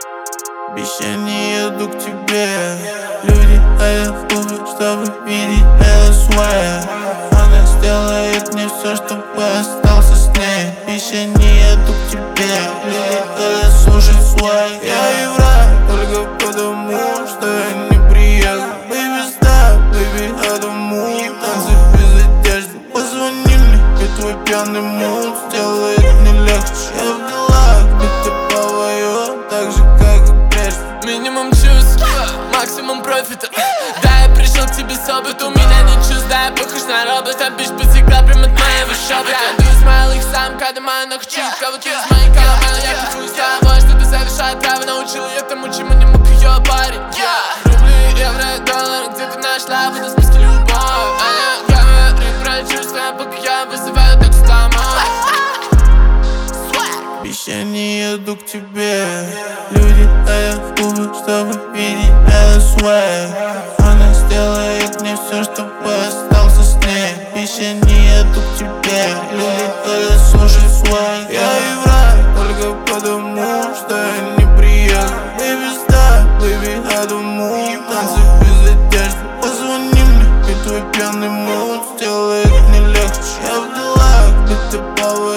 Обещание иду к тебе. Люди, а я в клубе, чтобы видеть это свое. Она сделает мне все, чтобы остался с ней. Обещание иду к тебе. Люди, а я слушай свой. Я и враг, только потому, что я не приехал. Baby, stop, baby, I don't move. Танцы без одежды. Позвони мне, и твой пьяный муд сделает мне легче. Я в делах, ведь ты повою, так же, как и прежде. Минимум чувств, максимум профита. Да, я пришел к тебе с опытом, у меня нет чувств, да, я похож на робота. Бич потекла прям от моего шепота. Я дую смайл их сам, когда мою ног чуть. Кого-то из моих колобан, я хочу с тобой, что ты совершает право. Научил я тому, чему не мог ее парень. Рубли, евро, доллар, где ты нашла в этом списке любовь? Она говорит про чувства, пока я вызываю так домой. Обещание иду к тебе. Люди, а я в клубе, чтобы видеть это свой. Она сделает мне все, чтобы остался с ней. Обещание иду к тебе. Люди, а я слушай свой. Я и враг, только потому, что я не приехал. Baby, stop, baby, I don't move. Танцы без одежды. Позвони мне, и твой пьяный муд сделает мне легче. Я в делах, ведь ты повод.